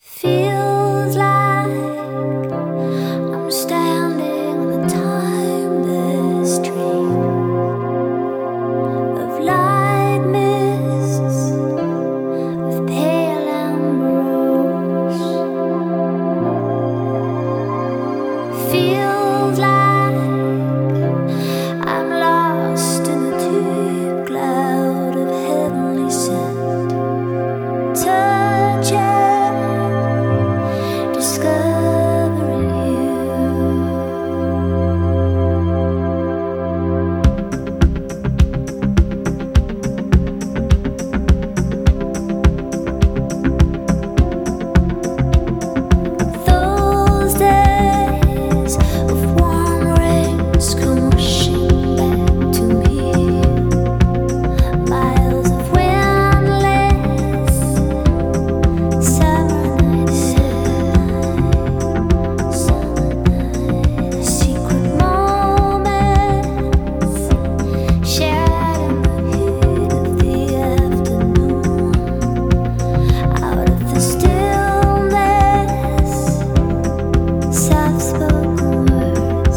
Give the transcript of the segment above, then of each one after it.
Feels like I'm standing on a timeless dream of light mists, of pale amber rose. Feels like I'm lost in a deep cloud of heavenly scent. Touching, discovering you. Those days of warm rains come rushing back to me. Miles of windless summer nights, secret moments shared in the heat of the afternoon. Out of the stillness, soft-spoken words.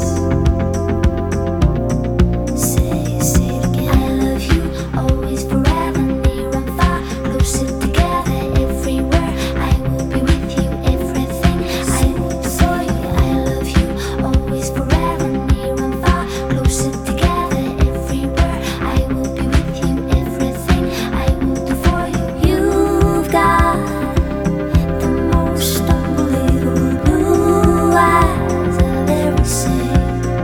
Say it again. I love you, always, forever, near and far, closer together, everywhere. I will be with you, everything. I will do for you. I love you, always, forever, near and far, closer together, everywhere. I will be with you, everything. I will do for you. You've got the most unbelievable blue eyes I've ever seen.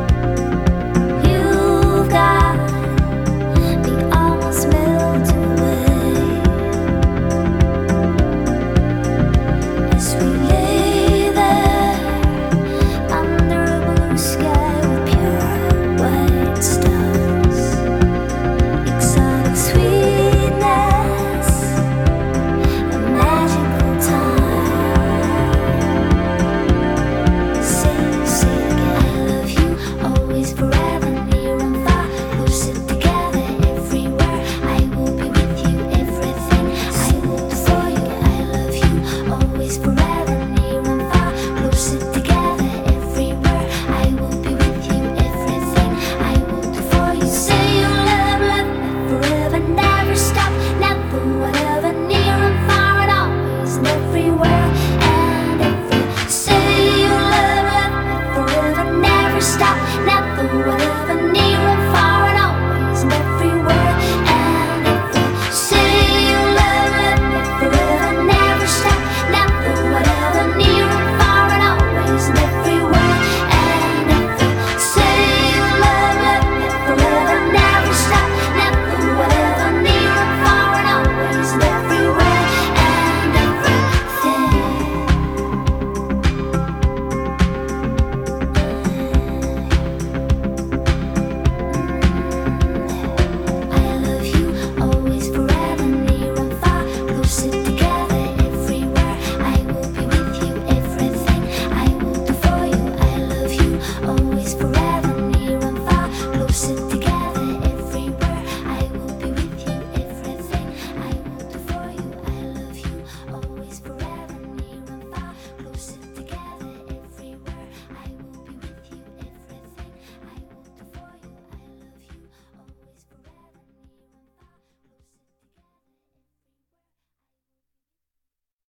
You've got me almost melted away as we lay there under a blue sky with pure white stars. Exotic sweetness, a magical time. Say it again. I love you, always, forever, near and far, closer together, everywhere. I will be with you, everything. I will do for you. I love you, always, forever, near and far, closer together, everywhere. I will be with you, everything. I will do for you. Say you love me forever, never stop, never, whatever, near and far, and always and everywhere.